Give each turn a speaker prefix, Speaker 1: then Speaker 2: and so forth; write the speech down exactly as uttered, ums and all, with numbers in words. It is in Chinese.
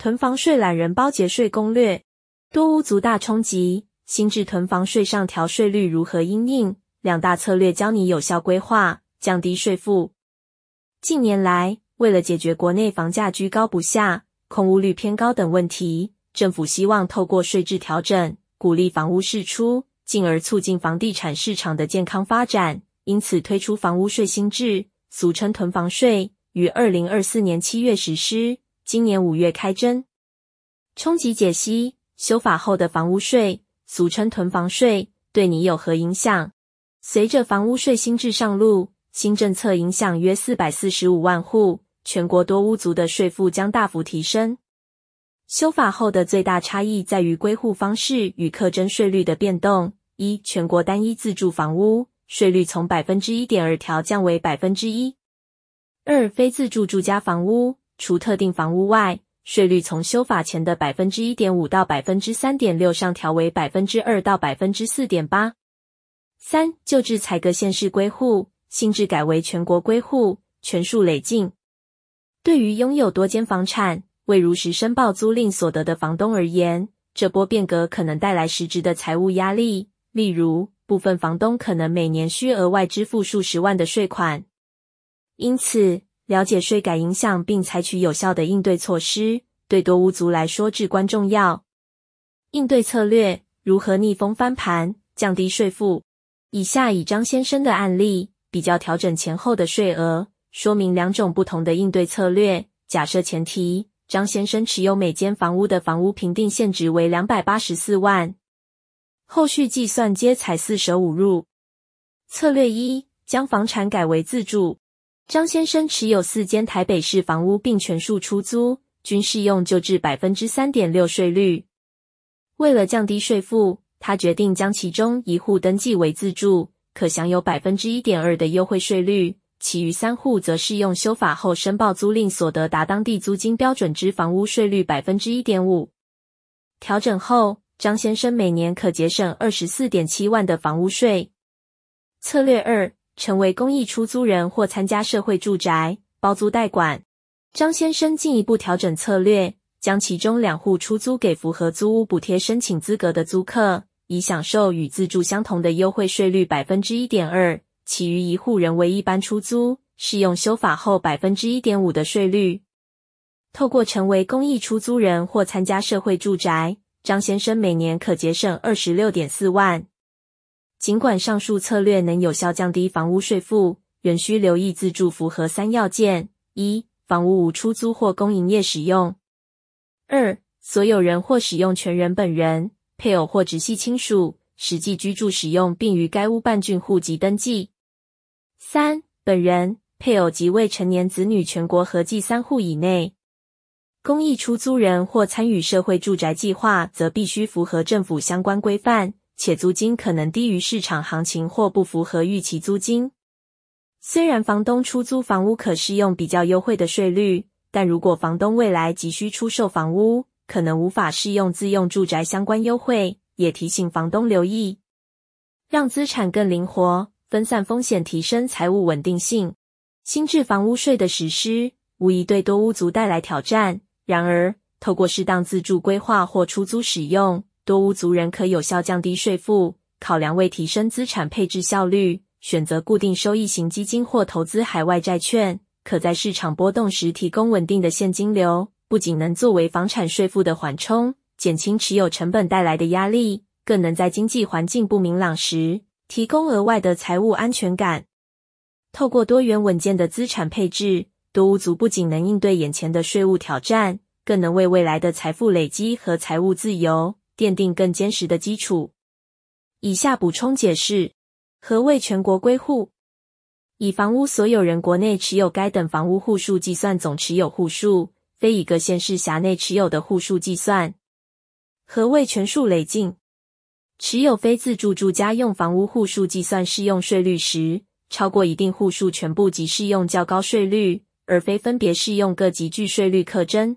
Speaker 1: 囤房税懒人包节税攻略，多屋族大冲击，新制囤房税上调税率如何因应？两大策略教你有效规划，降低税负。近年来，为了解决国内房价居高不下、空屋率偏高等问题，政府希望透过税制调整，鼓励房屋释出，进而促进房地产市场的健康发展，因此推出房屋税新制，俗称囤房税，于二零二四年七月实施，今年五月开征。冲击解析：修法后的房屋税，俗称囤房税，对你有何影响？随着房屋税新制上路，新政策影响约四百四十五万户，全国多屋族的税负将大幅提升。修法后的最大差异在于归户方式与课征税率的变动。一、全国单一自住房屋税率从 百分之一点二 调降为 百分之一。二、非自住住家房屋除特定房屋外，税率从修法前的 百分之一点五 到 百分之三点六 上调为 百分之二 到 百分之四点八。三、旧制采各县市归户，新制改为全国归户，全数累进。对于拥有多间房产，未如实申报租赁所得的房东而言，这波变革可能带来实质的财务压力，例如，部分房东可能每年需额外支付数十万的税款。因此，了解税改影响并采取有效的应对措施，对多屋族来说至关重要。应对策略：如何逆风翻盘，降低税负？以下以张先生的案例，比较调整前后的税额，说明两种不同的应对策略。假设前提：张先生持有每间房屋的房屋评定现值为两百八十四万，后续计算皆采四舍五入。策略一：将房产改为自住。张先生持有四间台北市房屋并全数出租，均适用旧制 百分之三点六 税率。为了降低税负，他决定将其中一户登记为自住，可享有 百分之一点二 的优惠税率，其余三户则适用修法后申报租赁所得达当地租金标准之房屋税率 百分之一点五。调整后，张先生每年可节省 二十四点七万的房屋税。策略二：成为公益出租人或参加社会住宅，包租代管。张先生进一步调整策略，将其中两户出租给符合租屋补贴申请资格的租客，以享受与自住相同的优惠税率 百分之一点二， 其余一户人为一般出租，适用修法后 百分之一点五 的税率。透过成为公益出租人或参加社会住宅，张先生每年可节省 二十六点四万。尽管上述策略能有效降低房屋税负，仍需留意自住符合三要件：一、房屋无出租或公营业使用；二、所有人或使用权人本人、配偶或直系亲属实际居住使用并于该屋办竣户籍登记；三、本人、配偶及未成年子女全国合计三户以内。公益出租人或参与社会住宅计划则必须符合政府相关规范，且租金可能低于市场行情或不符合预期租金。虽然房东出租房屋可适用比较优惠的税率，但如果房东未来急需出售房屋，可能无法适用自用住宅相关优惠，也提醒房东留意。让资产更灵活，分散风险，提升财务稳定性。新制房屋税的实施，无疑对多屋族带来挑战，然而，透过适当自住规划或出租使用，多屋族人可有效降低税负。考量为提升资产配置效率，选择固定收益型基金或投资海外债券，可在市场波动时提供稳定的现金流，不仅能作为房产税负的缓冲，减轻持有成本带来的压力，更能在经济环境不明朗时，提供额外的财务安全感。透过多元稳健的资产配置，多屋族不仅能应对眼前的税务挑战，更能为未来的财富累积和财务自由奠定更坚实的基础。以下补充解释：何谓全国归户？以房屋所有人国内持有该等房屋户数计算总持有户数，非以各县市辖内持有的户数计算。何谓全数累进？持有非自住住家用房屋户数计算适用税率时，超过一定户数全部即适用较高税率，而非分别适用各级具税率课征。